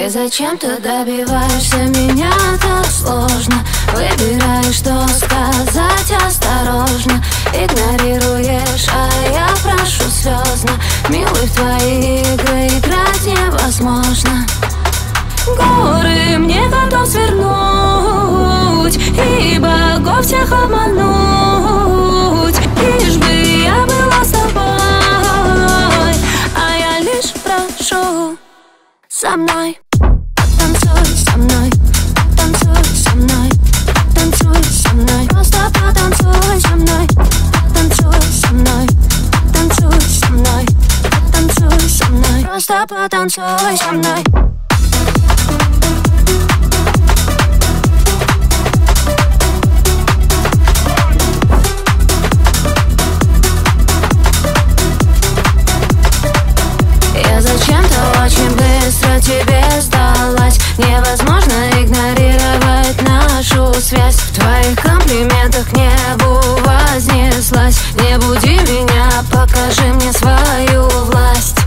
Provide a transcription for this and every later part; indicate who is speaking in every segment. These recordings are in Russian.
Speaker 1: Ты зачем-то добиваешься меня так сложно. Выбираешь, что сказать осторожно. Игнорируешь, а я прошу слезно. Милый, в твои игры играть невозможно. Горы мне готов свернуть и богов всех обмануть, лишь бы я была с тобой. А я лишь прошу: со мной танцуй, со мной танцуй, со мной танцуй, со мной, просто потанцуй со мной, танцуй со мной, танцуй со мной, танцуй со мной, просто потанцуй со мной. Зачем-то очень быстро тебе сдалась. Невозможно игнорировать нашу связь. В твоих комплиментах к небу вознеслась. Не буди меня, покажи мне свою власть.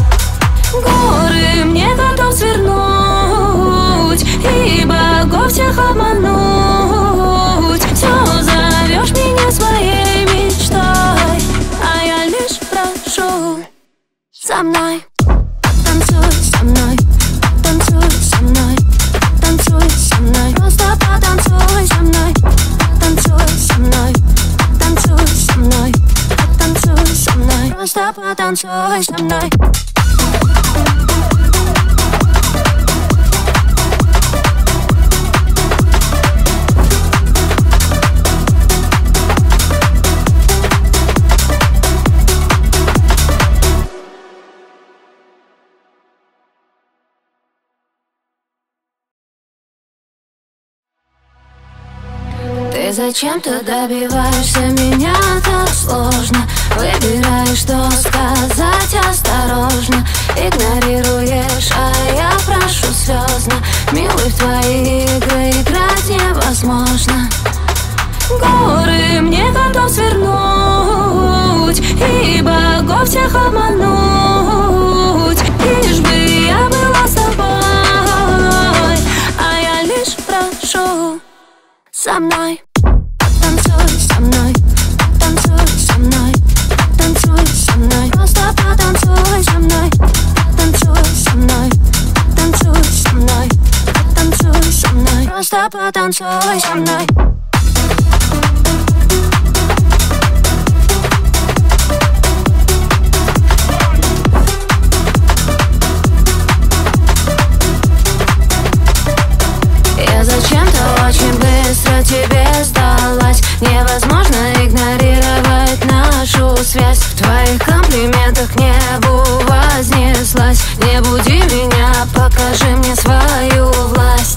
Speaker 1: Горы мне готов свернуть и богов всех обмануть. Все зовешь меня своей мечтой, а я лишь прошу: со мной танцуй со мной, танцуй со мной, танцуй со мной, просто потанцуй со мной, танцуй со мной, танцуй со мной, танцуй со мной, просто потанцуй со мной. Ты зачем-то добиваешься меня так сложно. Выбираешь, что сказать осторожно. Игнорируешь, а я прошу слезно. Милый, в твои игры играть невозможно. Горы мне готов свернуть и богов всех обмануть, лишь бы я была с тобой. А я лишь прошу: со мной танцуй со мной, танцуй со мной, танцуй со мной, просто потанцуй со мной, танцуй со мной, танцуй со мной, танцуй со мной, просто потанцуй со мной. Зачем-то очень быстро тебе сдалась. Невозможно игнорировать нашу связь. В твоих комплиментах к небу вознеслась. Не буди меня, покажи мне свою власть.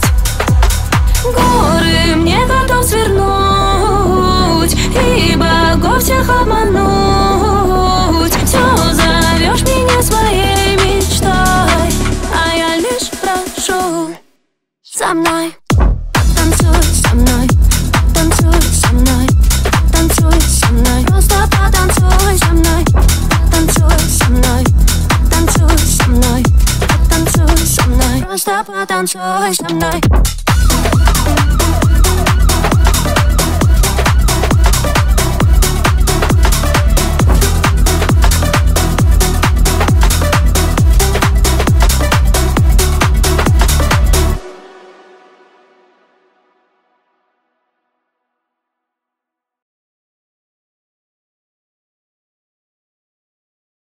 Speaker 1: Горы мне готов свернуть и богов всех обмануть. Все зовешь меня своей мечтой, а я лишь прошу: со мной танцуй со мной, танцуй со мной, танцуй со мной, просто потанцуй со мной, танцуй со мной, танцуй со мной, танцуй со мной, просто потанцуй со мной.